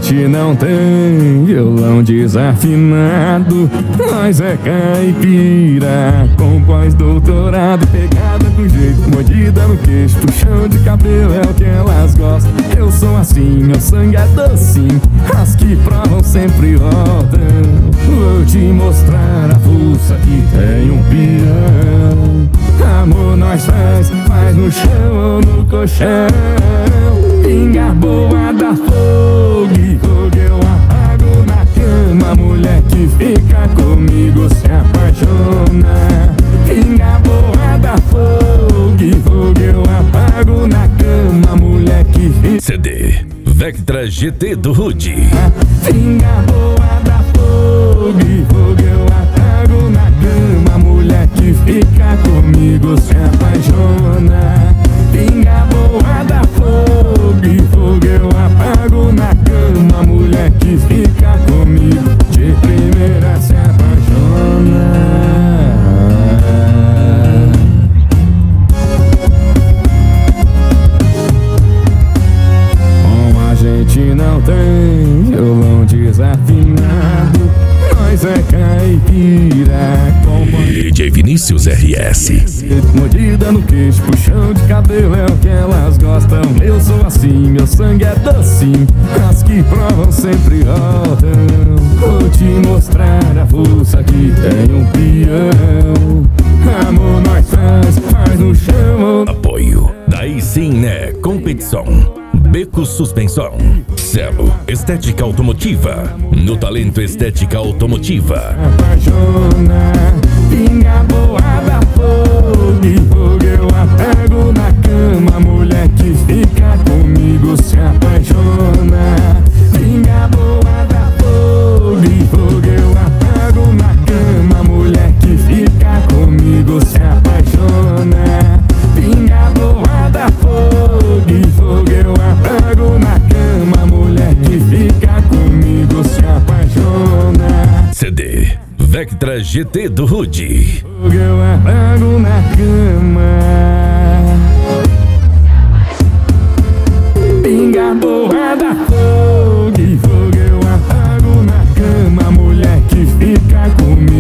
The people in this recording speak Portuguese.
gente não tem violão desafinado, nós é caipira com pós-doutorado, pegada com jeito, mordida no queixo, puxão de cabelo é o que elas gostam. Eu sou assim, meu sangue é docinho, as que provam sempre voltam. Vou te mostrar a força que tem um peão. Amor nós faz no chão ou no colchão. Pinga boa da fogo, fogo eu apago na cama. Mulher que fica comigo se apaixona. Pinga boa da fogo, fogo eu apago na cama. Mulher que fica. CD Vectra GT do Rude. Pinga boa da fogo, fogo eu apago na cama. Mulher que fica comigo se apaixona. Pinga boa da fogo, fogo eu apago na cama. Mulher que fica comigo de primeira se apaixona. Com a gente não tem violão desafinado, nós é caipira com DJ Vinícius RS. mordida no queixo, puxão de cabelo é o que elas gostam. Eu sou assim, meu sangue é docinho, as que provam sempre voltam. Vou te mostrar a força que tem um peão. Amor nós faz no chão. Apoio Daí sim, né? Competição Beco Suspensão, Celo Estética Automotiva, no Talento Estética Automotiva. Apaixona, pinga boa da fogo, fogo eu apago na cama. Mulher que fica comigo se apaixona. Pinga boa da fogo, fogo eu apago na cama. Mulher que fica comigo se apaixona. Pinga boa da fogo, fogo eu apago na cama. Mulher que fica comigo se apaixona. CD Vectra GT do Rude. Fogo eu apago na cama. Pinga boa da fogo, fogo eu apago na cama. Mulher que fica comigo